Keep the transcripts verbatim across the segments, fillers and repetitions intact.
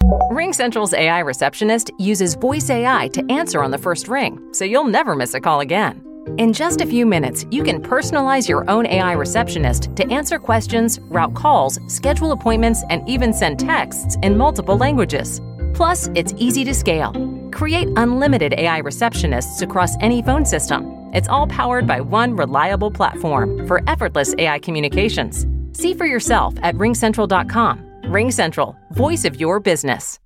RingCentral's A I receptionist uses voice A I to answer on the first ring, so you'll never miss a call again. In just a few minutes, you can personalize your own A I receptionist to answer questions, route calls, schedule appointments, and even send texts in multiple languages. Plus, it's easy to scale. Create unlimited A I receptionists across any phone system. It's all powered by one reliable platform for effortless A I communications. See for yourself at ring central dot com. RingCentral, voice of your business.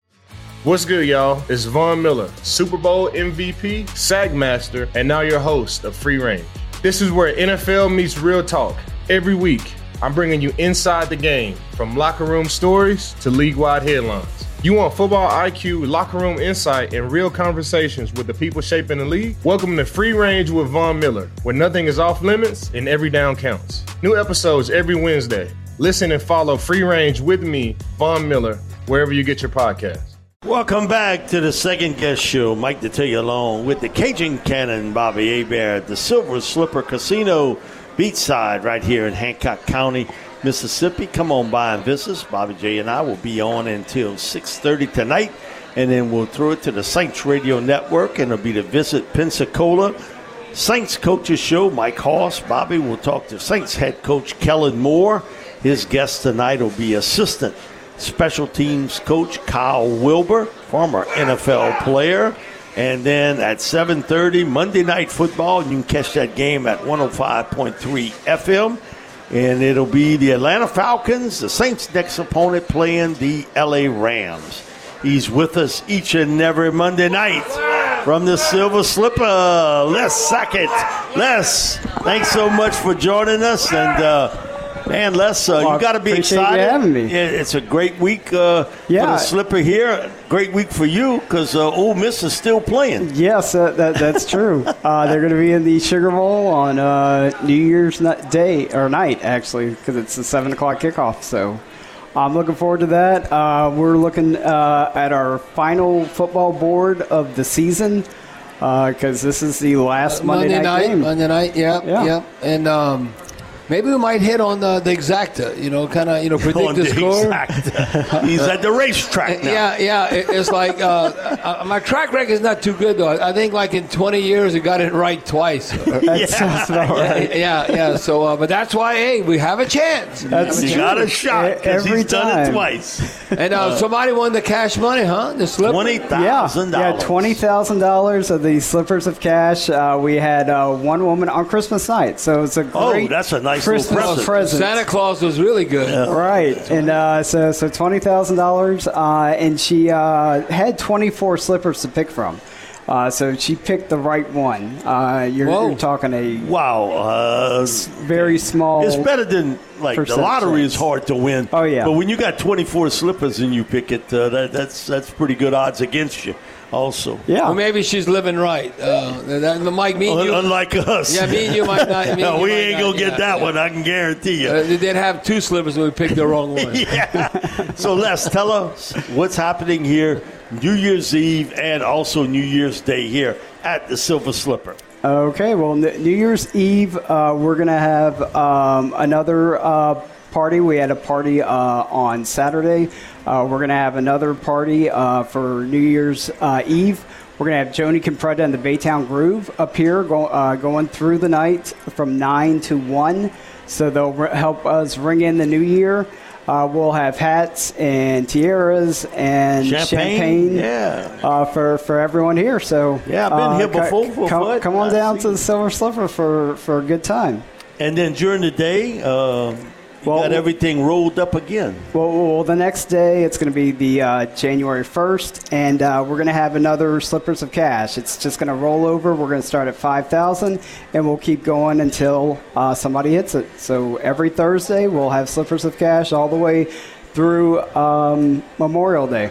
What's good, y'all? It's Von Miller, Super Bowl M V P, SAG Master, and now your host of Free Range. This is where N F L meets real talk. Every week, I'm bringing you inside the game, from locker room stories to league-wide headlines. You want football I Q, locker room insight, and real conversations with the people shaping the league? Welcome to Free Range with Von Miller, where nothing is off limits and every down counts. New episodes every Wednesday. Listen and follow Free Range with me, Von Miller, wherever you get your podcasts. Welcome back to the second guest show. Mike Detillier along with the Cajun Cannon, Bobby Hebert, at the Silver Slipper Casino beachside right here in Hancock County, Mississippi. Come on by and visit us. Bobby J and I will be on until six thirty tonight, and then we'll throw it to the Saints Radio Network, and it'll be the Visit Pensacola Saints Coaches Show. Mike Hoss, Bobby will talk to Saints head coach Kellen Moore. His guest tonight will be assistant special teams coach Kyle Wilbur, former N F L player. And then at seven thirty, Monday Night Football, you can catch that game at one oh five point three F M. And it'll be the Atlanta Falcons, the Saints' next opponent, playing the L A Rams. He's with us each and every Monday night from the Silver Slipper. Les Sackett. Les, thanks so much for joining us. And, uh, Man, Les, uh, well, you got to be excited. You having me. It's a great week uh, yeah. for the Slipper here. Great week for you because uh, Ole Miss is still playing. Yes, uh, that, that's true. uh, they're going to be in the Sugar Bowl on uh, New Year's Day or night, actually, because it's a seven o'clock kickoff. So I'm looking forward to that. Uh, we're looking uh, at our final football board of the season because uh, this is the last Monday, Monday night, night game. Monday night, yeah, yeah. yeah. And um, maybe we might hit on the, the exacta, you know, kind of, you know, predict the, the score. Exacta. He's at the racetrack now. Yeah, yeah. It, it's like uh, my track record is not too good, though. I think like in twenty years, I got it right twice. That sounds about right. Yeah, yeah. So, uh, but that's why, hey, we have a chance. That's you got a shot because he's time. done it twice. And uh, somebody won the cash money, huh? The slipper. twenty thousand dollars. Yeah, yeah, twenty thousand dollars of the slippers of cash. Uh, we had uh, one woman on Christmas night, so it's a great Oh, that's a nice Christmas little present. present. Santa Claus was really good. Yeah. Right, and uh, so so twenty thousand dollars, uh, and she uh, had twenty four slippers to pick from. Uh, so she picked the right one. Uh, you're, you're talking a wow, uh, very small. It's better than like the lottery is hard to win. Oh yeah, but when you got twenty four slippers and you pick it, uh, that, that's that's pretty good odds against you. Also, yeah. Well, maybe she's living right. Uh, that, Mike, me and you, unlike us. Yeah, me and you might not. Me no, we might ain't not, gonna get yeah, that yeah. one. I can guarantee you. Uh, they'd have two slippers and we picked the wrong one. Yeah. So Les, tell us what's happening here, New Year's Eve and also New Year's Day here at the Silver Slipper. Okay, well, New Year's Eve, uh, we're going to have um, another uh, party. We had a party uh, on Saturday. Uh, we're going to have another party uh, for New Year's uh, Eve. We're going to have Joni Compretta and the Baytown Groove up here go, uh, going through the night from nine to one. So they'll re- help us ring in the new year. Uh, we'll have hats and tiaras and champagne, champagne yeah. uh, for, for everyone here. So yeah, I've been uh, here before. c- for come, what? come on I down see. to the Silver Slipper for, for a good time. And then during the day, uh, you well, got everything rolled up again. Well, well the next day, it's going to be the uh, January first, and uh, we're going to have another Slippers of Cash. It's just going to roll over. We're going to start at five thousand dollars, and we'll keep going until uh, somebody hits it. So every Thursday, we'll have Slippers of Cash all the way through um, Memorial Day.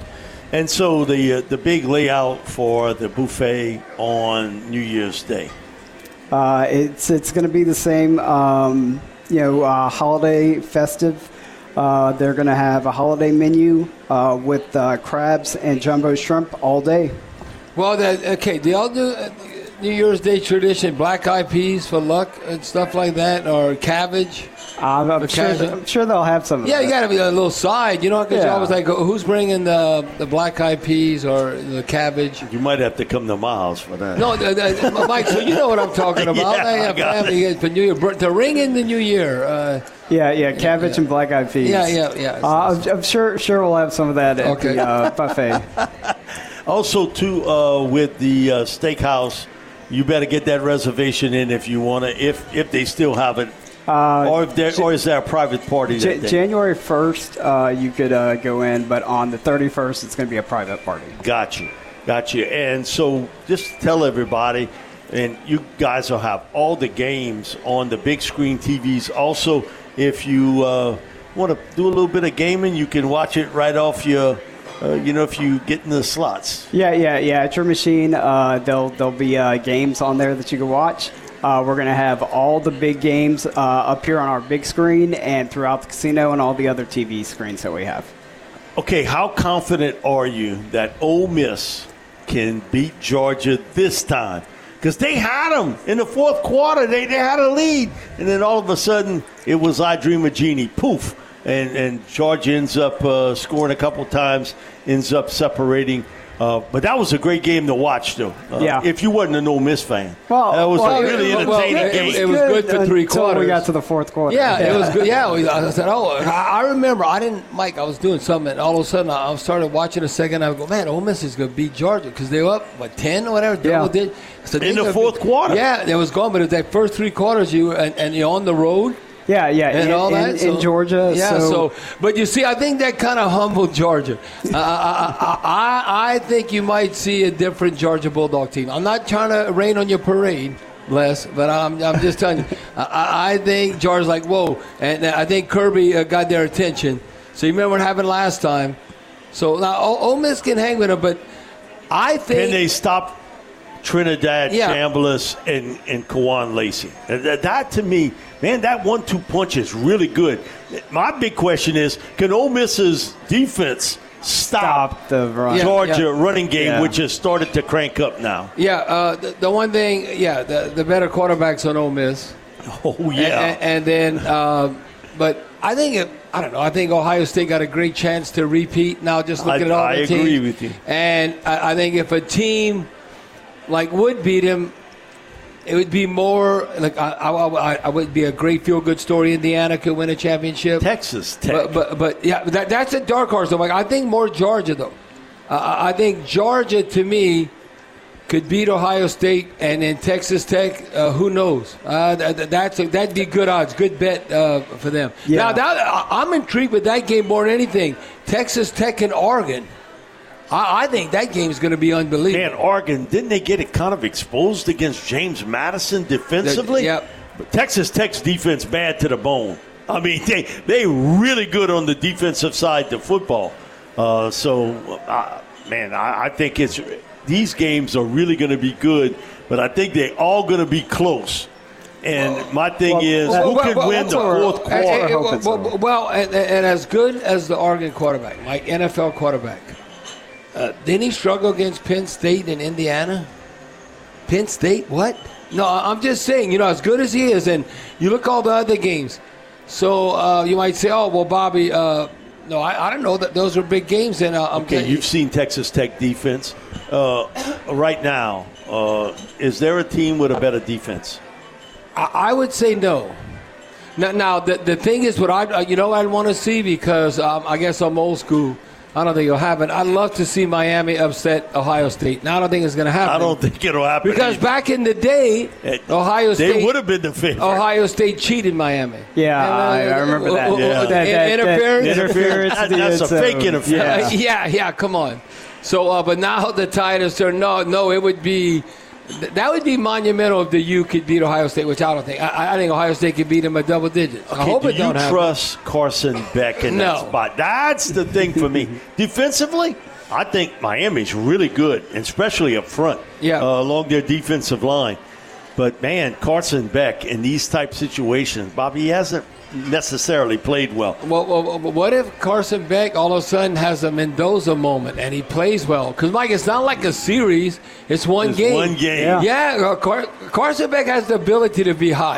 And so the uh, the big layout for the buffet on New Year's Day. Uh, it's it's going to be the same, um, you know, uh, holiday festive. Uh, they're going to have a holiday menu uh, with uh, crabs and jumbo shrimp all day. Well, that, okay, do y'all do uh, New Year's Day tradition, black eyed peas for luck and stuff like that, or cabbage? I'm, I'm, sure, I'm sure they'll have some. Yeah, of you got to be a little side, you know, because Yeah. you always like, who's bringing the the black eyed peas or the cabbage? You might have to come to my house for that. No, the, the, Mike. So you know what I'm talking about. Yeah, I I have got family it. for New Year, to ring in the New Year. Uh, Yeah, yeah, cabbage yeah. and black eyed peas. Yeah, yeah, yeah. Uh, I'm, I'm sure, sure we'll have some of that at Okay. the uh, buffet. Also, too, uh, with the uh, steakhouse, you better get that reservation in if you want to, if if they still have it, Uh, or if there, or is there a private party? J- that day? January first, uh, you could uh, go in, but on the thirty-first, it's going to be a private party. Got you, got you. And so, just tell everybody, and you guys will have all the games on the big screen T Vs. Also, if you uh, want to do a little bit of gaming, you can watch it right off your. Uh, you know, if you get in the slots. Yeah, yeah, yeah. At your machine, uh, there'll there'll be uh, games on there that you can watch. Uh, we're going to have all the big games uh, up here on our big screen and throughout the casino and all the other T V screens that we have. Okay, how confident are you that Ole Miss can beat Georgia this time? Because they had them in the fourth quarter. They, they had a lead. And then all of a sudden, it was I Dream a Genie. Poof. And, and Georgia ends up uh, scoring a couple times, ends up separating. Uh, but that was a great game to watch, though. Uh, Yeah. If you wasn't an Ole Miss fan. Well, that was well, a really it- well, entertaining it- game. it was good for three until quarters. we got to the fourth quarter. Yeah, it was good. Yeah, we, I said, oh, I I remember. I didn't, Mike. I was doing something, and all of a sudden, I started watching a second. I go, man, Ole Miss is going to beat Georgia because they were up what ten or whatever. Yeah. Double digit. So they In the gonna fourth beat- quarter. Yeah, it was gone. But it was that first three quarters, you and, and you're on the road. Yeah, yeah, And in, all that in, so- in Georgia. yeah. so, So, but you see, I think that kind of humbled Georgia. Uh, I, I, I, I think you might see a different Georgia Bulldog team. I'm not trying to rain on your parade, Les, but I'm, I'm just telling you. I, I think Georgia's like, whoa, and I think Kirby uh, got their attention. So you remember what happened last time. So now Ole Ole Miss can hang with them, but I think Can they stop Trinidad Yeah. Chambliss and, and Kawan Lacey? And That, that, to me, man, that one two punch is really good. My big question is, can Ole Miss's defense stop, Stop the run. Yeah. Georgia running game, Yeah. which has started to crank up now? yeah, uh, the, the one thing, yeah, the, the better quarterbacks on Ole Miss. Oh, And, yeah. and, and then, uh, but I think it, I don't know. I think Ohio State got a great chance to repeat. Now, just looking I- at all I the agree teams. with you. And I, I think if a team like would beat him, it would be more like I, I, I, I would be a great feel good story. Indiana could win a championship. Texas Tech. But, but, but yeah, that, that's a dark horse. Though. Like, I think more Georgia, though. Uh, I think Georgia, to me, could beat Ohio State, and then Texas Tech, uh, who knows? Uh, that, that's a, that'd be good odds, good bet uh, for them. Yeah. Now, that, I- I'm intrigued with that game more than anything. Texas Tech and Oregon. I, I think that game is going to be unbelievable. Man, Oregon, didn't they get it kind of exposed against James Madison defensively? The- yep. But Texas Tech's defense bad to the bone. I mean, they they really good on the defensive side of football. Uh, so, uh, man, I, I think it's these games are really going to be good, but I think they're all going to be close. And my thing well, is, well, who well, can well, win that's the what we're- fourth And- quarter? and- and- hoping so. well, well, and, and as good as the Oregon quarterback, like N F L quarterback, uh, didn't he struggle against Penn State and Indiana? Penn State, what? No, I'm just saying, you know, as good as he is, and you look all the other games. So uh, you might say, oh, well, Bobby, uh, no, I, I don't know that those are big games. And uh, I'm Okay, getting- you've seen Texas Tech defense. Uh, right now, uh, is there a team with a better defense? I, I would say no. Now, now the, the thing is, what I you know I'd want to see because um, I guess I'm old school. I don't think it'll happen. I'd love to see Miami upset Ohio State. Now I don't think it's going to happen. I don't think it'll happen. because either. back in the day, It- Ohio they State would have been the favorite. Ohio State cheated Miami. Yeah, And, uh, I, I remember that. uh, uh, Yeah. uh, That- that- that interference. interference. That- that's a so- fake interference. Uh, yeah, yeah, come on. So, uh, but now the tide is turned. No, no, it would be th- that would be monumental if the U could beat Ohio State, which I don't think. I, I think Ohio State could beat them by double digits. I Okay, hope do it you don't happen. trust Carson Beck in No. that spot? That's the thing for me. Defensively, I think Miami's really good, and especially up front, Yeah. uh, along their defensive line. But, man, Carson Beck in these type situations, Bobby, he hasn't necessarily played well. Well, well, well, what if Carson Beck all of a sudden has a Mendoza moment and he plays well? Because, Mike, it's not like a series. It's one It's game. one game. Yeah, uh, Car- Carson Beck has the ability to be hot.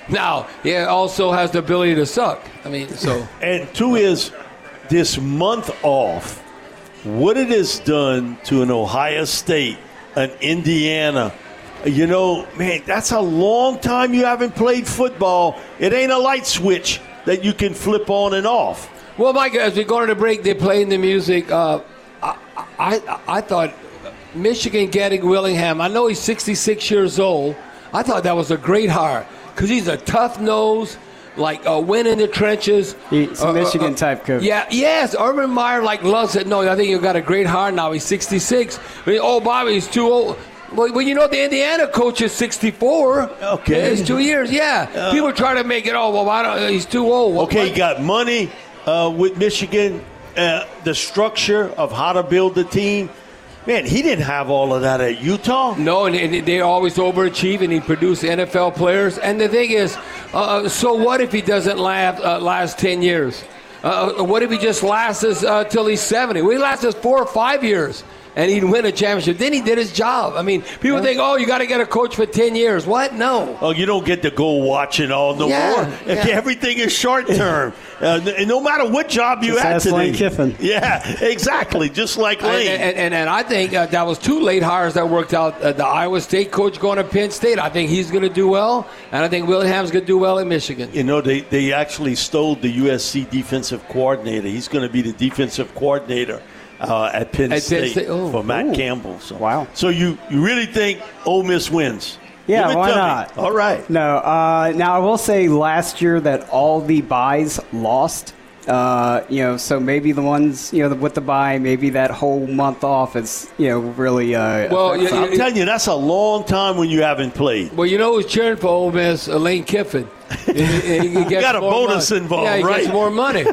Now, he also has the ability to suck. I mean, so. And two is this month off, what it has done to an Ohio State, an Indiana. You know, man, that's a long time you haven't played football. It ain't a light switch that you can flip on and off. Well, Mike, as we go to the break, they're playing the music. Uh, I, I, I thought Michigan getting Willingham, I know he's sixty-six years old. I thought that was a great hire because he's a tough nose, like a win in the trenches. He's a uh, Michigan-type uh, coach. Yeah, yes. Urban Meyer, like, loves it. No, I think you got a great hire now. He's sixty-six. I mean, oh, Bobby, he's too old. Well, well, you know, the Indiana coach is sixty-four. Okay. It's two years, yeah. Uh, People try to make it, oh, well, why don't, he's too old. Well, okay, what? you got money uh, with Michigan, uh, the structure of how to build the team. Man, he didn't have all of that at Utah. No, and, and they always overachieve, and he produced N F L players. And the thing is, uh, so what if he doesn't last, uh, last ten years? Uh, what if he just lasts uh, till he's seventy? Well, he lasts us four or five years. And he'd win a championship. Then he did his job. I mean, people think, oh, you got to get a coach for ten years. What? No. Oh, you don't get to go watching all no yeah, more. Yeah. Everything is short term. uh, and no matter what job you Just had ask today. Lane Kiffin. Yeah, exactly. Just like Lane. And, and, and, and I think uh, that was two late hires that worked out. Uh, the Iowa State coach going to Penn State. I think he's going to do well. And I think Willingham's going to do well in Michigan. You know, they, they actually stole the U S C defensive coordinator. He's going to be the defensive coordinator. Uh, at Penn at State, Penn State. Oh, for Matt ooh. Campbell. So, wow. So you, you really think Ole Miss wins? Yeah, Give it why to me. not? All right. No, uh, now I will say last year that all the buys lost. Uh, you know, so maybe the ones, you know, with the buy, maybe that whole month off is, you know, really. Uh, Well, you- I'm telling you, that's a long time when you haven't played. Well, you know who's cheering for Ole Miss? Uh, Lane Kiffin. He, he, he gets Got a more bonus money. involved, yeah, he right? gets more money.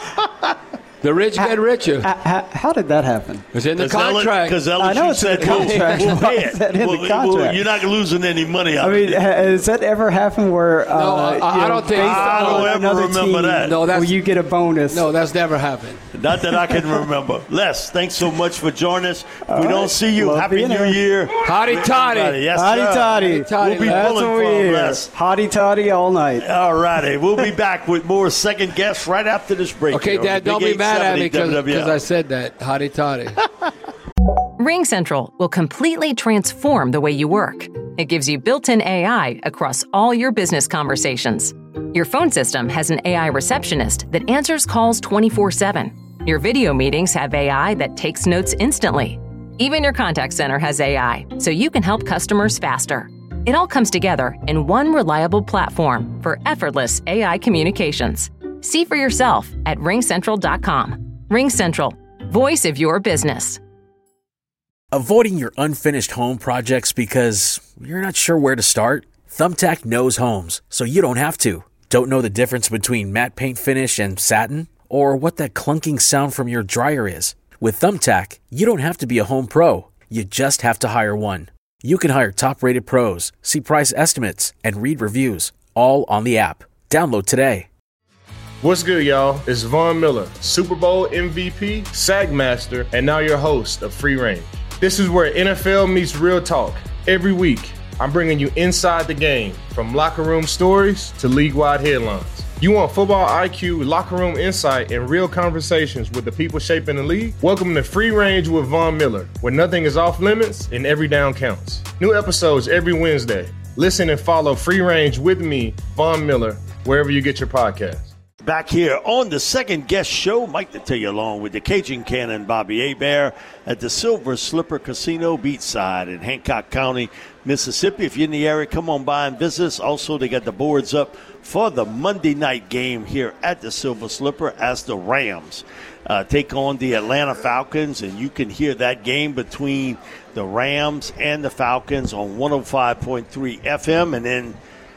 The rich get richer. How, how, how did that happen? It's in the contract. Because L I S U know it's in said, the contract. we'll, we'll pay Why is it. that in the Well, well, contract? you're not losing any money out I mean, of it. has that ever happened where? Uh, No, I- you I know, don't think- based I don't on ever another remember team, that. No, that's- where you get a bonus. No, that's never happened. Not that I can remember. Les, thanks so much for joining us. If we All don't right. see you, Love Happy being New here. Year. Hotty toddy. Everybody. Yes, Hotty sir. toddy. Hotty toddy. We'll be That's pulling what for we him, hear. Les. Hotty toddy all night. All righty. We'll be back with more second guests right after this break. Okay, here on Dad, the don't Big be mad at me eight seventy W W L. because I said that. Hotty toddy. Ring Central will completely transform the way you work. It gives you built-in A I across all your business conversations. Your phone system has an A I receptionist that answers calls twenty-four seven. Your video meetings have A I that takes notes instantly. Even your contact center has A I, so you can help customers faster. It all comes together in one reliable platform for effortless A I communications. See for yourself at ring central dot com. Ring Central, voice of your business. Avoiding your unfinished home projects because you're not sure where to start? Thumbtack knows homes, so you don't have to. Don't know the difference between matte paint finish and satin? Or what that clunking sound from your dryer is? With Thumbtack, you don't have to be a home pro. You just have to hire one. You can hire top-rated pros, see price estimates, and read reviews, all on the app. Download today. What's good, y'all? It's Von Miller, Super Bowl M V P, SAG Master, and now your host of Free Range. This is where N F L meets real talk. Every week, I'm bringing you inside the game, from locker room stories to league-wide headlines. You want football I Q, locker room insight, and real conversations with the people shaping the league? Welcome to Free Range with Von Miller, where nothing is off limits and every down counts. New episodes every Wednesday. Listen and follow Free Range with me, Von Miller, wherever you get your podcasts. Back here on the second guest show, Mike to tell you along with the Cajun Cannon, Bobby Hebert at the Silver Slipper Casino Beachside in Hancock County, Mississippi. If you're in the area, come on by and visit us. Also, they got the boards up for the Monday night game here at the Silver Slipper as the Rams uh, take on the Atlanta Falcons. And you can hear that game between the Rams and the Falcons on one oh five point three F M. And then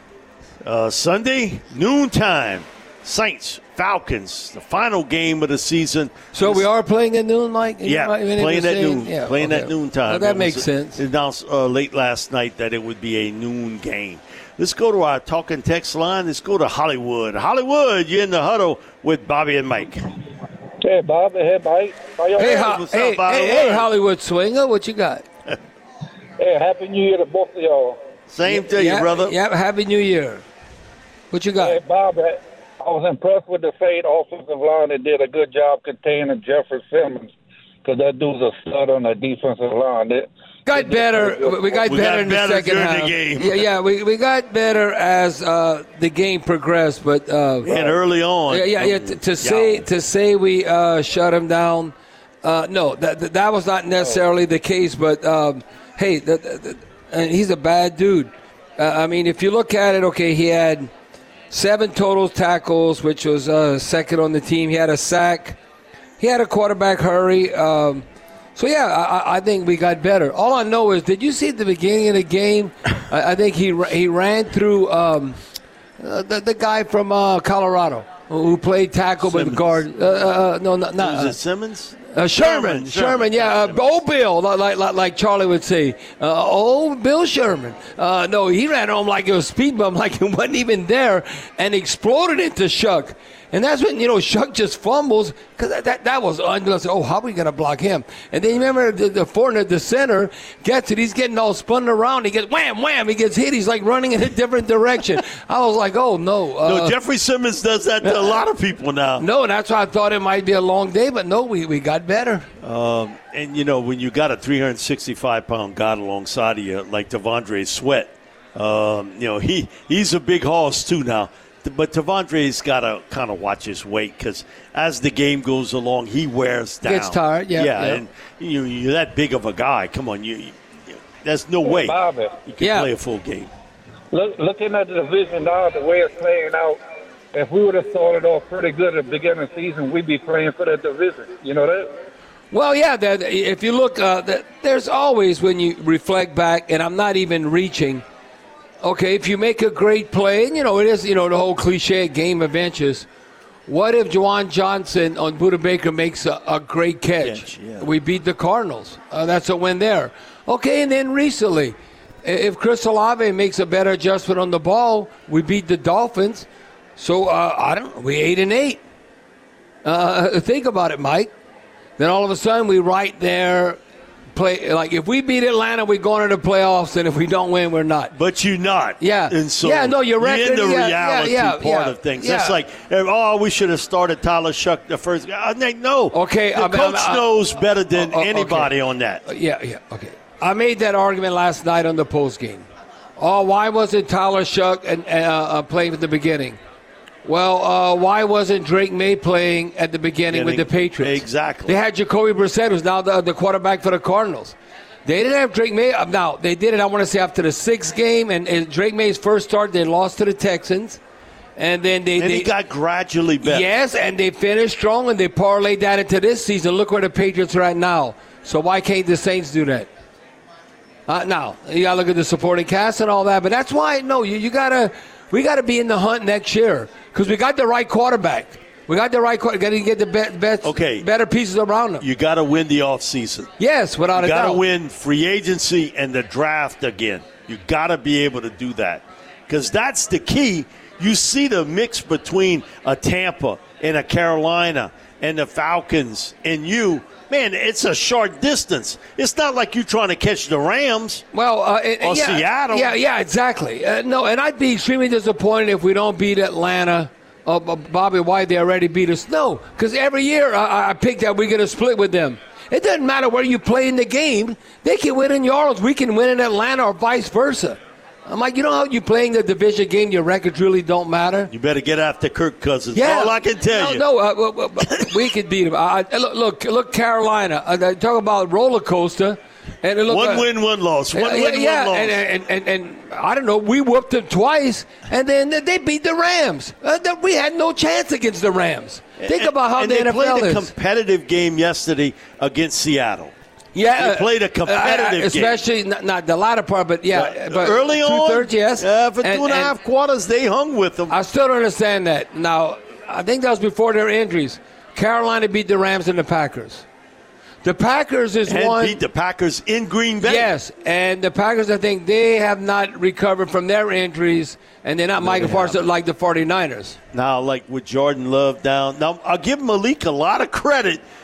uh, Sunday, noontime. Saints, Falcons, the final game of the season. So we are playing at noon, Mike? Yeah, You know, playing at saying- noon. yeah, playing okay. at noontime. Well, that It makes was sense. announced uh, late last night that it would be a noon game. Let's go to our talking text line. Let's go to Hollywood. Hollywood, you're in the huddle with Bobby and Mike. Hey, Bobby. Hey, Mike. How y'all Hey, doing? ho- What's up, hey, Bobby? hey, hey, Hollywood Swinger, what you got? Hey, Happy New Year to both of y'all. Same to yeah, you, brother. Yeah, Happy New Year. What you got? Hey, Bob, I was impressed with the Fade offensive line. They did a good job containing Jeffrey Simmons because that dude's a stud on the defensive line. They, Got better. We got We better got in the better second during the half. game. Yeah, yeah. We, we got better as uh, the game progressed, but uh, And early on. yeah, yeah. yeah to, to say to say we uh, shut him down, uh, no, that, that that was not necessarily the case. But um, hey, the, the, the, and he's a bad dude. Uh, I mean, if you look at it, okay, he had seven total tackles, which was uh, second on the team. He had a sack. He had a quarterback hurry. Um, So, yeah, I, I think we got better. All I know is, did you see at the beginning of the game, I, I think he he ran through um, uh, the, the guy from uh, Colorado who played tackle Simmons. with guard. Uh, uh, no, not, not Was uh, it Simmons? Uh, Sherman, Sherman, Sherman, yeah, uh, old Bill, like, like like Charlie would say, uh, old Bill Sherman. Uh, no, he ran home like it was speed bump, like it wasn't even there, and exploded into Shuck. And that's when, you know, Shuck just fumbles because that, that, that was unless, oh, how are we going to block him? And then you remember the, the Fortner, the center, gets it. He's getting all spun around. He gets wham, wham. He gets hit. He's like running in a different direction. I was like, oh, no. Uh, No, Jeffrey Simmons does that to a lot of people now. No, that's why I thought it might be a long day, but no, we, we got better. Um, and, you know, when you got a three hundred sixty-five pound guy alongside of you like Devondre Sweat, um, you know, he he's a big horse too now. But Devondre's got to kind of watch his weight because as the game goes along, he wears down. Gets tired, yeah. Yeah, yeah. and you, you're that big of a guy. Come on, you, you there's no way Bobby, you can Yeah. play a full game. look, looking at the division now, the way it's playing out, if we would have started off pretty good at the beginning of the season, we'd be playing for the division. You know that? Well, yeah, that, if you look, uh, that, there's always, when you reflect back, and I'm not even reaching, okay, if you make a great play, and, you know, it is, you know, the whole cliche game of inches. What if Juwan Johnson on Buda Baker makes a, a great catch? Catch, yeah. We beat the Cardinals. Uh, that's a win there. Okay, and then recently, if Chris Olave makes a better adjustment on the ball, we beat the Dolphins. So, uh, I don't know, we eight and eight. Uh, think about it, Mike. Then all of a sudden, we right there play. Like, if we beat Atlanta, we go into the playoffs, and if we don't win, we're not. But you're not. Yeah. And so Yeah, no, your record- in the yeah, reality yeah, yeah, part yeah, of things. yeah. It's like, oh, we should have started Tyler Shuck the first guy. I think, no. Okay, The I mean, coach I- I- knows better than Oh, oh, okay. anybody on that. Uh, Yeah, yeah, okay. I made that argument last night on the post game. Oh, why wasn't Tyler Shuck and, uh, uh, playing at the beginning? Well, uh, why wasn't Drake May playing at the beginning with the Patriots? Exactly. They had Jacoby Brissett, who's now the, the quarterback for the Cardinals. They didn't have Drake May. Now, they did it, I want to say, after the sixth game, and, and Drake May's first start, they lost to the Texans. And then they, And they he got gradually better. Yes, and they finished strong, and they parlayed that into this season. Look where the Patriots are at now. So why can't the Saints do that? Uh, now, you got to look at the supporting cast and all that, but that's why, no, you, you got to, we got to be in the hunt next year because we got the right quarterback. We got the right quarterback. Got to get the be- best, Okay. better pieces around him. You got to win the offseason. Yes, without You a got to doubt. win free agency and the draft again. You got to be able to do that because that's the key. You see the mix between a Tampa and a Carolina and the Falcons and you. Man, it's a short distance. It's not like you're trying to catch the Rams. Well, uh, and- Or yeah, Seattle. Yeah, yeah, exactly. Uh, no, and I'd be extremely disappointed if we don't beat Atlanta. Uh, Bobby White, they already beat us. No, because every year I, I pick that we're going to split with them. It doesn't matter where you play in the game. They can win in New Orleans. We can win in Atlanta or vice versa. I'm like, you know how you playing the division game, your records really don't matter? You better get after Kirk Cousins. Yeah. All I can tell no, you. No, uh, well, well, we could beat them. Uh, look, look, look, Carolina. Uh, they talk about roller coaster. And look, One uh, win, one loss. One yeah, win, yeah, one loss. and, and, and, and I don't know, we whooped them twice, and then they beat the Rams. Uh, we had no chance against the Rams. Think about how and the they N F L played a is. competitive game yesterday against Seattle. Yeah, They played a uh, competitive game. especially not, not the latter part, but yeah, but early two on, thirds, yes. uh, for And- two and a and half quarters, they hung with them. I still don't understand that. Now, I think that was before their injuries. Carolina beat the Rams and the Packers. The Packers is and one. beat the Packers in Green Bay. Yes, and the Packers, I think, they have not recovered from their injuries, and they're not Michael Parsons like the 49ers. Now, like with Jordan Love down. Now, I'll give Malik a lot of credit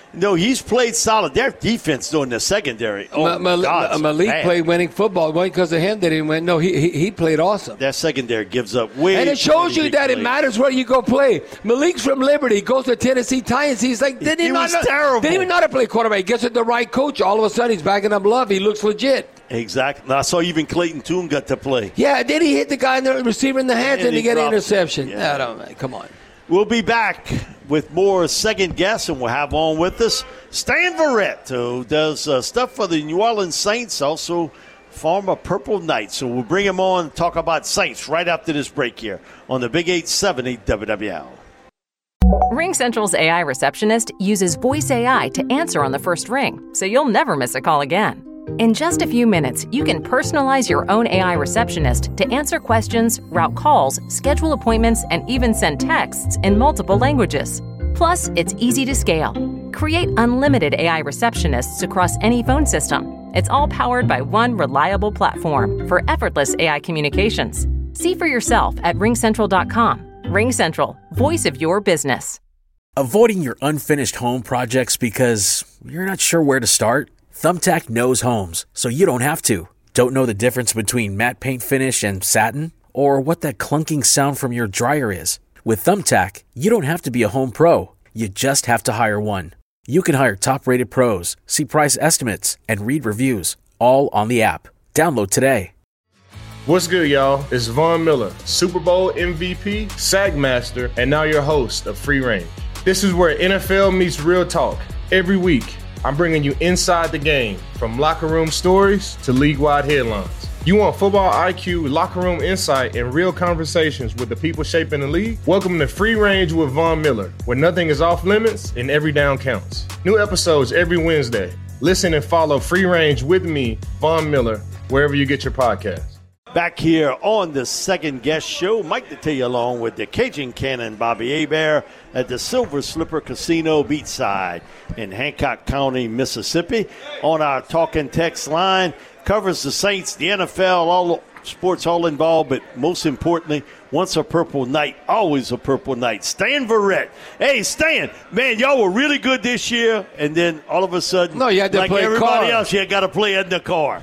No, he's played solid. Their defense during the secondary. Oh, Ma- Ma- God, Malik bad. played winning football. It wasn't because of him that he went. No, he, he he played awesome. Their secondary gives up way And it too shows many you big that plays. it matters where you go play. Malik's from Liberty, goes to Tennessee Titans. He's like, didn't he, He not was know, terrible. Didn't even know how to play quarterback. He gets with the right coach. All of a sudden, he's backing up Love. He looks legit. Exactly. And I saw even Clayton Tune got to play. Yeah, then he hit the guy in the receiver in the hands And and, he he get an dropped it. interception. Yeah. I don't, come on. We'll be back with more second guess, and we'll have on with us Stan Verrett, who does uh, stuff for the New Orleans Saints, also former Purple Knight. So we'll bring him on and talk about Saints right after this break here on the Big eight seventy W W L. RingCentral's A I receptionist uses voice A I to answer on the first ring, so you'll never miss a call again. In just a few minutes, you can personalize your own A I receptionist to answer questions, route calls, schedule appointments, and even send texts in multiple languages. Plus, it's easy to scale. Create unlimited A I receptionists across any phone system. It's all powered by one reliable platform for effortless A I communications. See for yourself at ring central dot com. RingCentral, voice of your business. Avoiding your unfinished home projects because you're not sure where to start? Thumbtack knows homes, so you don't have to. Don't know the difference between matte paint finish and satin? Or what that clunking sound from your dryer is? With Thumbtack, you don't have to be a home pro. You just have to hire one. You can hire top-rated pros, see price estimates, and read reviews, all on the app. Download today. What's good, y'all? It's Von Miller, Super Bowl M V P, SAG Master, and now your host of Free Range. This is where N F L meets real talk. Every week, I'm bringing you inside the game, from locker room stories to league-wide headlines. You want football I Q, locker room insight, and real conversations with the people shaping the league? Welcome to Free Range with Von Miller, where nothing is off limits and every down counts. New episodes every Wednesday. Listen and follow Free Range with me, Von Miller, wherever you get your podcasts. Back here on the second guest show, Mike Detillier along with the Cajun Cannon, Bobby Hebert at the Silver Slipper Casino Beachside in Hancock County, Mississippi. On our talking text line, covers the Saints, the N F L, all sports all involved, but most importantly, once a Purple Knight, always a Purple Knight. Stan Verrett. Hey, Stan, man, y'all were really good this year, and then all of a sudden, No, you had to like play everybody car. else, you got to play in the car.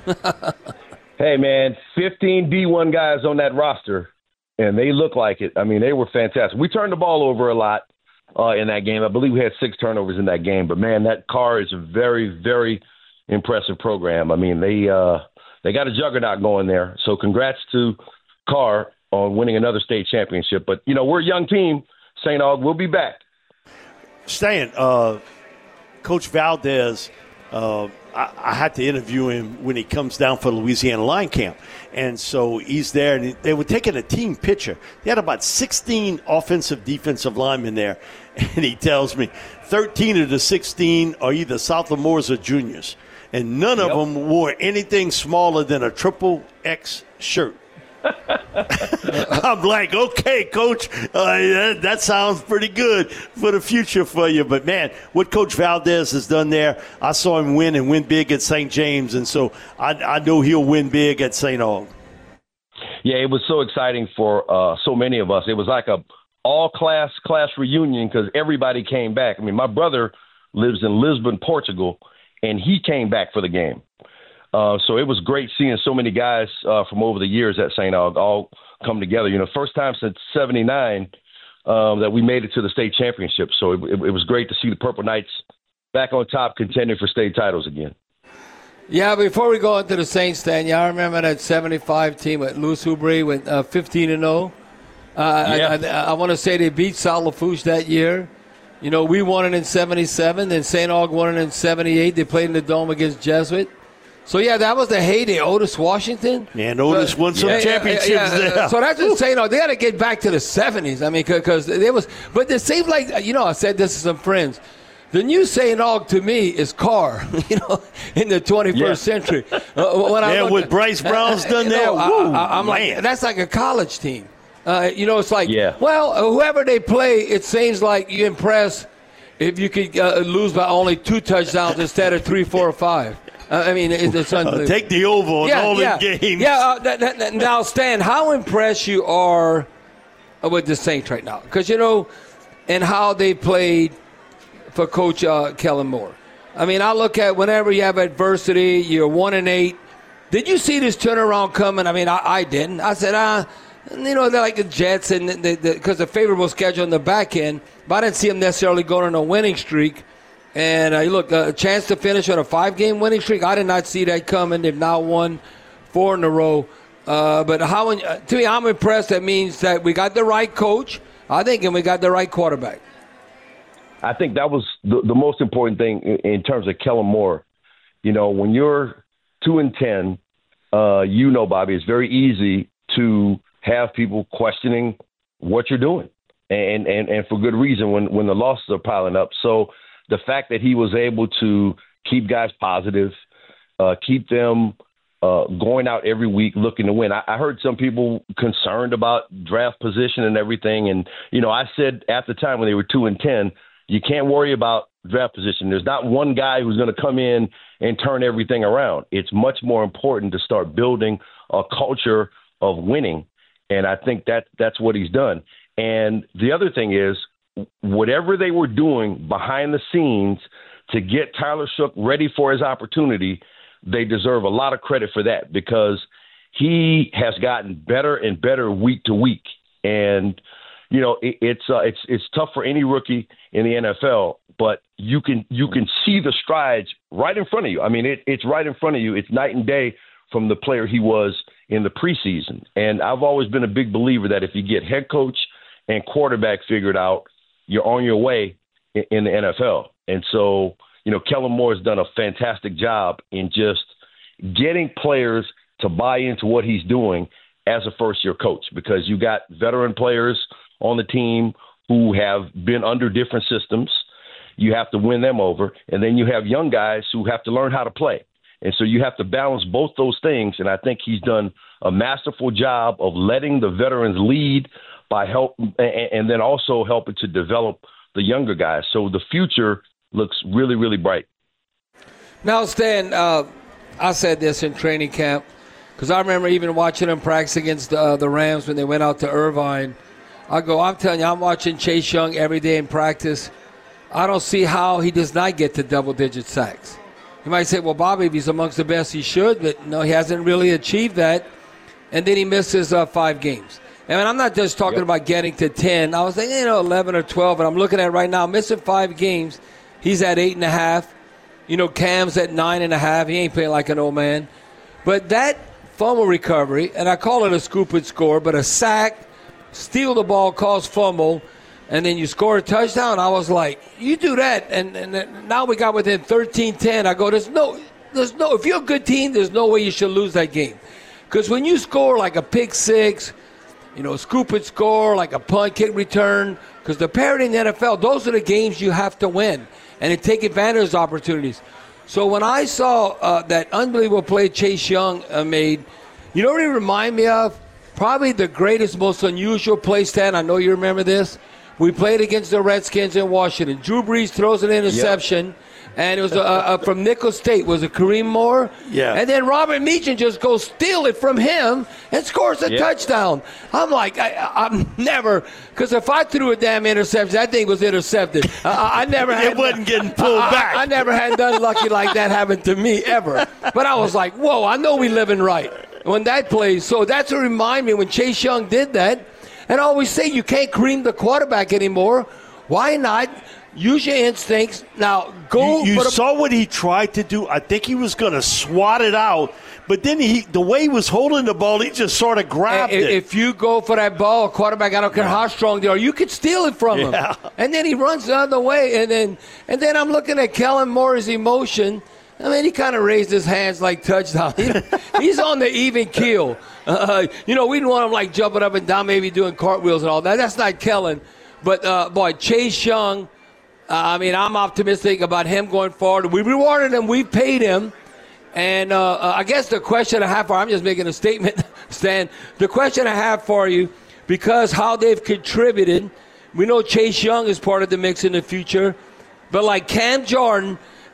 Hey, man, fifteen D one guys on that roster, and they look like it. I mean, they were fantastic. We turned the ball over a lot uh, in that game. I believe we had six turnovers in that game. But, man, that Carr is a very, very impressive program. I mean, they uh, they got a juggernaut going there. So congrats to Carr on winning another state championship. But, you know, we're a young team. Saint Aug will be back. Stan, uh, Coach Valdez, uh, I, I had to interview him when he comes down for the Louisiana Line Camp. And so he's there, and they were taking a team picture. They had about sixteen offensive, defensive linemen there. And he tells me thirteen of the sixteen are either sophomores or juniors. And none of Yep. them wore anything smaller than a triple X shirt. I'm like, okay, Coach, uh, that, that sounds pretty good for the future for you. But, man, what Coach Valdez has done there, I saw him win and win big at Saint James, and so I, I know he'll win big at Saint Aug. Yeah, it was so exciting for uh, so many of us. It was like a all-class class reunion because everybody came back. I mean, my brother lives in Lisbon, Portugal, and he came back for the game. Uh, so it was great seeing so many guys uh, from over the years at Saint Aug all come together. You know, first time since seventy-nine um, that we made it to the state championship. So it, it, it was great to see the Purple Knights back on top, contending for state titles again. Yeah, before we go into the Saints, Dan, yeah, I remember that seventy-five team with Louis Oubre went uh, fifteen and oh. Uh, Yeah. I, I, I want to say they beat Salafouche that year. You know, we won it in seventy-seven, then Saint Aug won it in seventy-eight. They played in the Dome against Jesuit. So, yeah, that was the heyday. Otis Washington. And Otis But- won some Yeah, yeah, championships yeah, yeah. there. So that's just saying, they got to get back to the seventies. I mean, because there was, but it seems like, you know, I said this to some friends. The new Saint Aug to me is Carr, you know, in the twenty-first Yeah. century. Uh, when I Yeah, look- what Bryce Brown's done you there, know, I, woo, I, I'm man. like, that's like a college team. Uh, you know, it's like, Yeah. well, uh, whoever they play, it seems like you impress if you could uh, lose by only two touchdowns instead of three, four, or five. Uh, I mean, it's, it's Uh, unbelievable. take the over on all yeah. the games. Yeah, uh, that, that, that- now, Stan, how impressed you are with the Saints right now? Because, you know, and how they played for Coach uh, Kellen Moore. I mean, I look at whenever you have adversity, you're one and eight. Did you see this turnaround coming? I mean, I, I didn't. I said, ah, you know, they're like the Jets and because the, the favorable schedule on the back end, but I didn't see them necessarily going on a winning streak. And uh, look, a chance to finish on a five-game winning streak, I did not see that coming. They've now won four in a row. Uh, but how to me, I'm impressed. That means that we got the right coach, I think, and we got the right quarterback. I think that was the, the most important thing in, in terms of Kellen Moore. You know, when you're two and ten, uh, you know, Bobby, it's very easy to have people questioning what you're doing, and and, and for good reason when, when the losses are piling up. So the fact that he was able to keep guys positive, uh, keep them uh, going out every week looking to win. I, I heard some people concerned about draft position and everything. And, you know, I said at the time when they were two and ten, you can't worry about draft position. There's not one guy who's going to come in and turn everything around. It's much more important to start building a culture of winning. And I think that that's what he's done. And the other thing is, whatever they were doing behind the scenes to get Tyler Shough ready for his opportunity, they deserve a lot of credit for that because he has gotten better and better week to week. And, you know, it, it's uh, it's it's tough for any rookie in the N F L, but you can you can see the strides right in front of you. I mean, it, it's right in front of you. It's night and day from the player he was in the preseason. And I've always been a big believer that if you get head coach and quarterback figured out, you're on your way in, in the N F L. And so, you know, Kellen Moore has done a fantastic job in just getting players to buy into what he's doing as a first-year coach because you got veteran players on the team who have been under different systems. You have to win them over. And then you have young guys who have to learn how to play. And so you have to balance both those things. And I think he's done a masterful job of letting the veterans lead by help and, and then also helping to develop the younger guys. So the future looks really, really bright. Now, Stan, uh, I said this in training camp because I remember even watching them practice against uh, the Rams when they went out to Irvine. I go, I'm telling you, I'm watching Chase Young every day in practice. I don't see how he does not get to double-digit sacks. You might say, well, Bobby, if he's amongst the best, he should. But, no, he hasn't really achieved that. And then he misses uh, five games. And I'm not just talking yep. about getting to ten. I was thinking, you know, eleven or twelve. And I'm looking at right now, missing five games. He's at eight and a half. You know, Cam's at nine and a half. He ain't playing like an old man. But that fumble recovery, and I call it a scoop and score, but a sack, steal the ball, cause fumble, and then you score a touchdown. I was like, you do that, and, and now we got within thirteen ten. I go, there's no, there's no. If you're a good team, there's no way you should lose that game, because when you score like a pick six, you know, scoop and score like a punt, kick return, because the parity in the N F L, those are the games you have to win, and to take advantage of those opportunities. So when I saw uh, that unbelievable play Chase Young uh, made, you know what it reminded me of? Probably the greatest, most unusual play, Stan. I know you remember this. We played against the Redskins in Washington. Drew Brees throws an interception, yep. and it was a, a, from Nicholls State. Was it Kareem Moore? Yeah. And then Robert Meacham just goes steal it from him and scores a yep. touchdown. I'm like, I, I'm never, because if I threw a damn interception, that thing was intercepted. I, I never had. It wasn't getting pulled I, back. I, I never had nothing lucky like that happen to me ever. But I was like, whoa, I know we living right when that plays. So that's what remind me when Chase Young did that. And I always say you can't cream the quarterback anymore. Why not use your instincts? Now, go. You, you a, saw what he tried to do. I think he was going to swat it out. But then he, the way he was holding the ball, he just sort of grabbed if, it. If you go for that ball, quarterback, I don't care how strong they are, you could steal it from yeah. him. And then he runs the other way. And then, and then I'm looking at Kellen Moore's emotion. I mean, he kind of raised his hands like touchdown. He's on the even keel. Uh, you know, we didn't want him like jumping up and down, maybe doing cartwheels and all that. That's not Kellen. But, uh, boy, Chase Young, uh, I mean, I'm optimistic about him going forward. We rewarded him. We paid him. And uh, I guess the question I have for you, I'm just making a statement, Stan. The question I have for you, because how they've contributed, we know Chase Young is part of the mix in the future. But like Cam Jordan,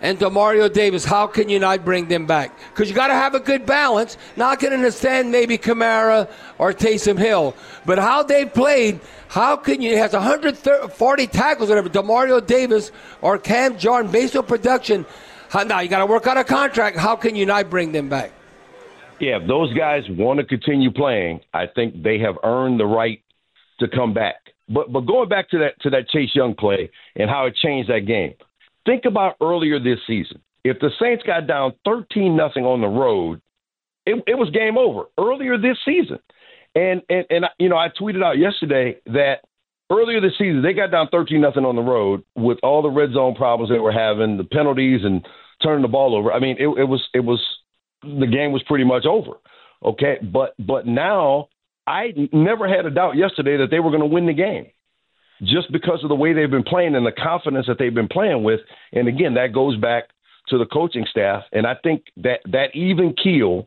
and Demario Davis, how can you not bring them back? Because you got to have a good balance. Not going to understand maybe Kamara or Taysom Hill, but how they played, how can you, he has one hundred forty tackles, whatever, Demario Davis or Cam Jordan, based on production. How, now you got to work out a contract. How can you not bring them back? Yeah, if those guys want to continue playing, I think they have earned the right to come back. But but going back to that to that Chase Young play and how it changed that game, think about earlier this season. If the Saints got down thirteen nothing on the road, it, it was game over earlier this season. And, and, and you know, I tweeted out yesterday that earlier this season, they got down thirteen nothing on the road with all the red zone problems they were having, the penalties and turning the ball over. I mean, it, it was it was the game was pretty much over. Okay. But but now I never had a doubt yesterday that they were going to win the game just because of the way they've been playing and the confidence that they've been playing with. And again, that goes back to the coaching staff. And I think that that even keel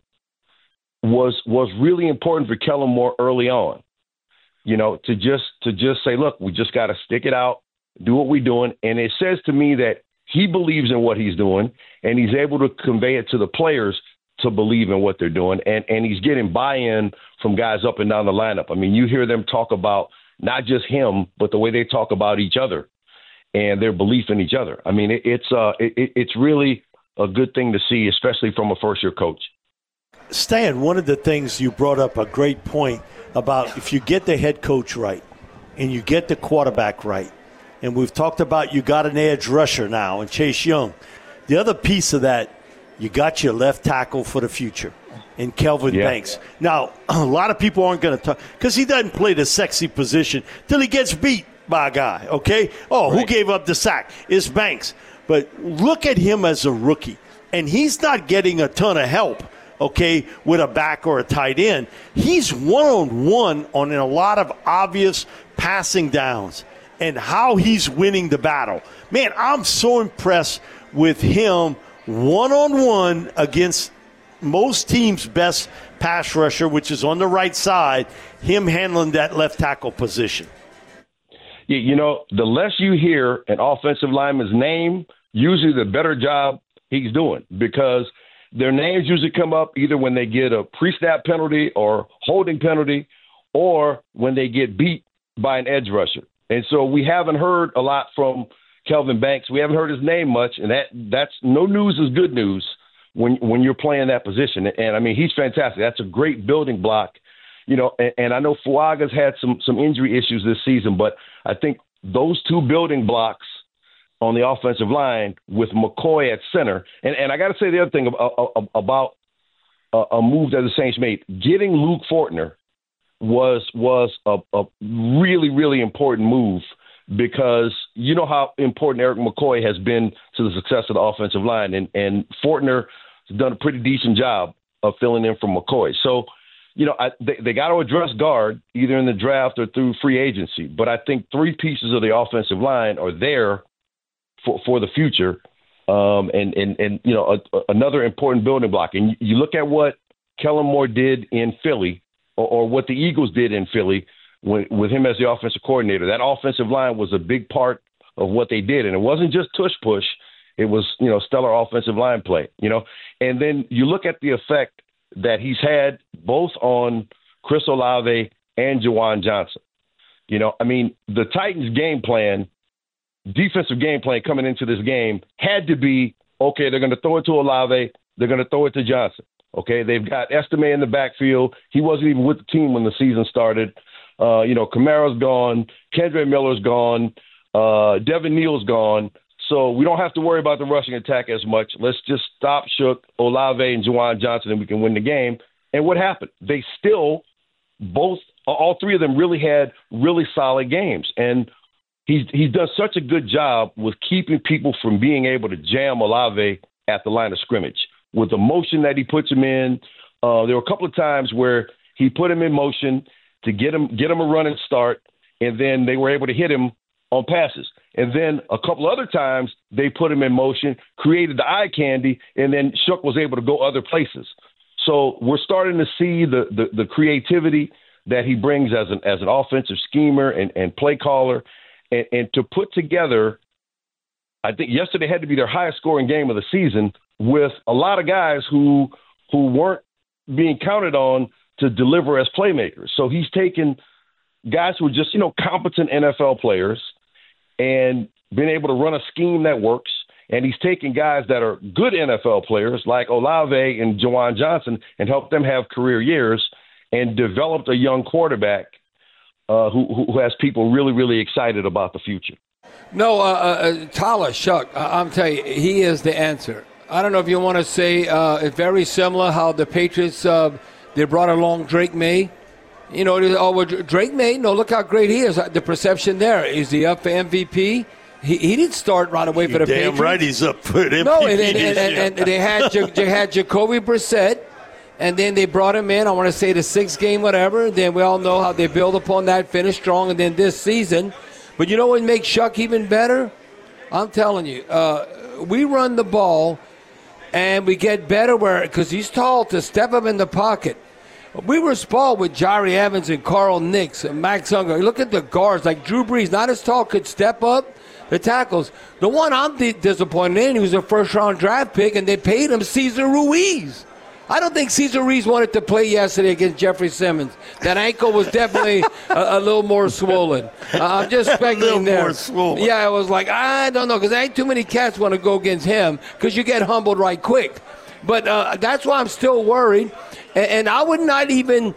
was was really important for Kellen Moore early on, you know, to just to just say, look, we just got to stick it out, do what we're doing. And it says to me that he believes in what he's doing and he's able to convey it to the players to believe in what they're doing. And, and he's getting buy-in from guys up and down the lineup. I mean, you hear them talk about not just him, but the way they talk about each other and their belief in each other. I mean, it, it's uh, it, it's really a good thing to see, especially from a first-year coach. Stan, one of the things you brought up a great point about if you get the head coach right and you get the quarterback right, and we've talked about you got an edge rusher now and Chase Young. The other piece of that, you got your left tackle for the future in Kelvin yeah. Banks. Now, a lot of people aren't going to talk because he doesn't play the sexy position till he gets beat by a guy, okay? Oh, right. Who gave up the sack? It's Banks. But look at him as a rookie, and he's not getting a ton of help, okay, with a back or a tight end. He's one-on-one on a lot of obvious passing downs and how he's winning the battle. Man, I'm so impressed with him one-on-one against most teams' best pass rusher, which is on the right side, him handling that left tackle position. Yeah, you know, the less you hear an offensive lineman's name, usually the better job he's doing, because their names usually come up either when they get a pre-snap penalty or holding penalty or when they get beat by an edge rusher. And so we haven't heard a lot from Kelvin Banks. We haven't heard his name much, and that that's no news is good news when when you're playing that position. And, and I mean, he's fantastic. That's a great building block, you know. And, and I know Fuaga's had some some injury issues this season, but I think those two building blocks on the offensive line with McCoy at center. And, and I got to say the other thing about, about a move that the Saints made, getting Luke Fortner was was a, a really really important move. Because you know how important Eric McCoy has been to the success of the offensive line, and, and Fortner has done a pretty decent job of filling in for McCoy. So, you know, I, they, they got to address guard either in the draft or through free agency. But I think three pieces of the offensive line are there for, for the future, um, and, and, and, you know, a, a, another important building block. And you, you look at what Kellen Moore did in Philly or, or what the Eagles did in Philly, With, with him as the offensive coordinator. That offensive line was a big part of what they did. And it wasn't just tush push. It was, you know, stellar offensive line play, you know. And then you look at the effect that he's had both on Chris Olave and Juwan Johnson. You know, I mean, the Titans' game plan, defensive game plan coming into this game had to be, okay, they're going to throw it to Olave. They're going to throw it to Johnson. Okay, they've got Estime in the backfield. He wasn't even with the team when the season started. Uh, you know, Kamara's gone, Kendre Miller's gone, uh, Devin Neal's gone. So we don't have to worry about the rushing attack as much. Let's just stop Shook, Olave, and Juwan Johnson, and we can win the game. And what happened? They still, both, all three of them really had really solid games. And he's, he's done such a good job with keeping people from being able to jam Olave at the line of scrimmage. With the motion that he puts him in, uh, there were a couple of times where he put him in motion to get him get him a running start, and then they were able to hit him on passes. And then a couple other times they put him in motion, created the eye candy, and then Shook was able to go other places. So we're starting to see the the, the creativity that he brings as an as an offensive schemer and, and play caller, and, and to put together I think yesterday had to be their highest scoring game of the season with a lot of guys who who weren't being counted on to deliver as playmakers. So he's taken guys who are just, you know, competent N F L players and been able to run a scheme that works. And he's taken guys that are good N F L players like Olave and Juwan Johnson and helped them have career years and developed a young quarterback uh, who, who has people really, really excited about the future. No, uh, uh, Tyler Shough, I'm telling you, he is the answer. I don't know if you want to say uh, it's very similar how the Patriots, uh, they brought along Drake May. You know, oh, well, Drake May, no, look how great he is. The perception there, is he up for M V P? He, he didn't start right away for the Damn Patriots. right he's up for the M V P. No, and, and, and, and, and they had they had Jacoby Brissett, and then they brought him in, I want to say the sixth game, whatever. Then we all know how they build upon that, finish strong, and then this season. But you know what makes Shough even better? I'm telling you, uh, we run the ball, and we get better where because he's tall to step up in the pocket. We were spoiled with Jari Evans and Carl Nicks and Max Unger. Look at the guards, like Drew Brees, not as tall, could step up the tackles. The one I'm d- disappointed in, he was a first-round draft pick, and they paid him Cesar Ruiz. I don't think Cesar Ruiz wanted to play yesterday against Jeffrey Simmons. That ankle was definitely a, a little more swollen. Uh, I'm just speculating there. More swollen. Yeah, I was like, I don't know, because there ain't too many cats want to go against him because you get humbled right quick. But uh, that's why I'm still worried. And, and I would not even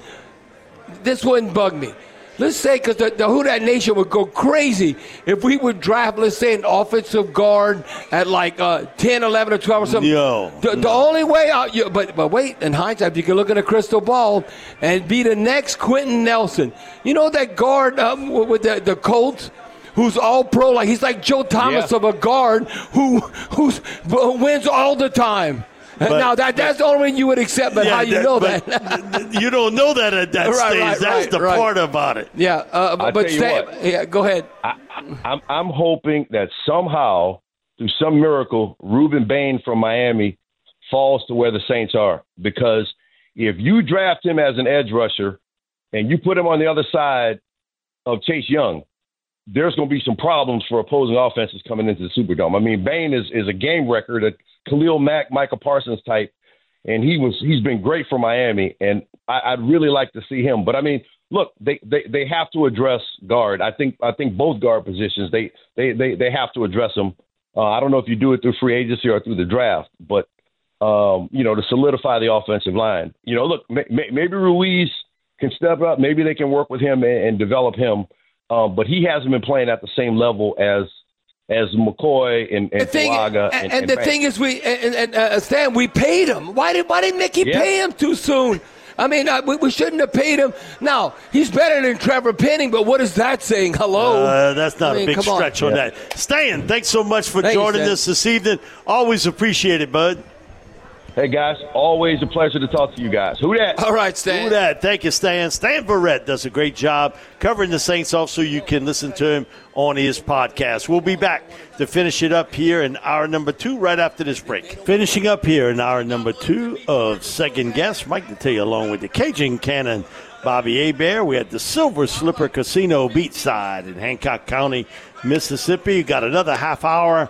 – this wouldn't bug me. Let's say, because the, the Who Dat Nation would go crazy if we would draft, let's say, an offensive guard at like uh, ten, eleven, or twelve or something. Yo, the, no. the only way out, you, but but wait, in hindsight, you can look in a crystal ball and be the next Quentin Nelson. You know that guard um, with the, the Colts? Who's all pro, like he's like Joe Thomas yeah. of a guard who who's, who wins all the time. But, now, that that's the only way you would accept, but yeah, how you that, know but that? You don't know that at that Right, stage. right, That's right, the right. part about it. Yeah, uh, I'll but tell you stay, what. yeah, go ahead. I, I, I'm, I'm hoping that somehow, through some miracle, Ruben Bain from Miami falls to where the Saints are. Because if you draft him as an edge rusher and you put him on the other side of Chase Young, there's going to be some problems for opposing offenses coming into the Superdome. I mean, Bain is, is a game record, a Khalil Mack, Michael Parsons type. And he was he's been great for Miami, and I, I'd really like to see him. But I mean, look, they, they, they have to address guard. I think I think both guard positions they they, they, they have to address them. Uh, I don't know if you do it through free agency or through the draft, but um, you know, to solidify the offensive line. You know, look, may, may, maybe Ruiz can step up. Maybe they can work with him and, and develop him. Um, but he hasn't been playing at the same level as. as McCoy and, and Fuaga. And, and, and, and the Banks. thing is, we and, and uh, Stan, we paid him. Why did why did Mickey Yeah. pay him too soon? I mean, uh, we, we shouldn't have paid him. Now, he's better than Trevor Penning, but what is that saying? Hello? Uh, that's not I mean, a big come on. stretch on, Yeah. that. Stan, thanks so much for Thank you, joining Stan. us this evening. Always appreciate it, bud. Hey, guys, always a pleasure to talk to you guys. Who that? All right, Stan. Do that. Thank you, Stan. Stan Verrett does a great job covering the Saints off so you can listen to him on his podcast. We'll be back to finish it up here in hour number two right after this break. Finishing up here in hour number two of Second Guess. Mike to tell you along with the Cajun Cannon, Bobby Hebert. We had the Silver Slipper Casino beachside in Hancock County, Mississippi. You got another half hour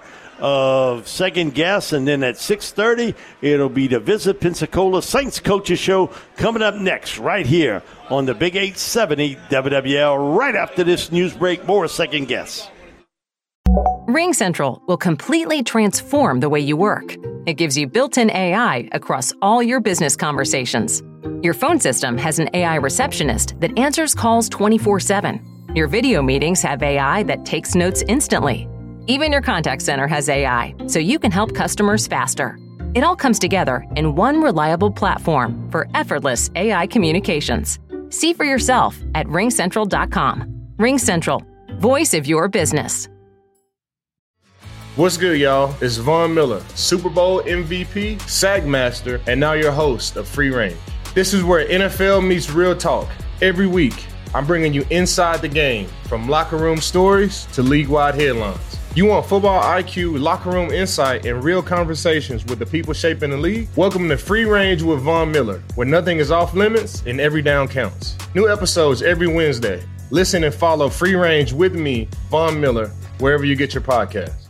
of Second Guess, and then at six thirty it'll be the Visit Pensacola Saints Coaches Show coming up next right here on the Big eight seventy W W L right after this news break. More Second Guess. Ring Central will completely transform the way you work. It gives you built-in A I across all your business conversations. Your phone system has an A I receptionist that answers calls twenty-four seven. Your video meetings have A I that takes notes instantly. Even your contact center has A I, so you can help customers faster. It all comes together in one reliable platform for effortless A I communications. See for yourself at ring central dot com. Ring Central, voice of your business. What's good, y'all? It's Von Miller, Super Bowl M V P, SAG Master, and now your host of Free Range. This is where N F L meets real talk. Every week, I'm bringing you inside the game, from locker room stories to league-wide headlines. You want football I Q, locker room insight, and real conversations with the people shaping the league? Welcome to Free Range with Von Miller, where nothing is off limits and every down counts. New episodes every Wednesday. Listen and follow Free Range with me, Von Miller, wherever you get your podcasts.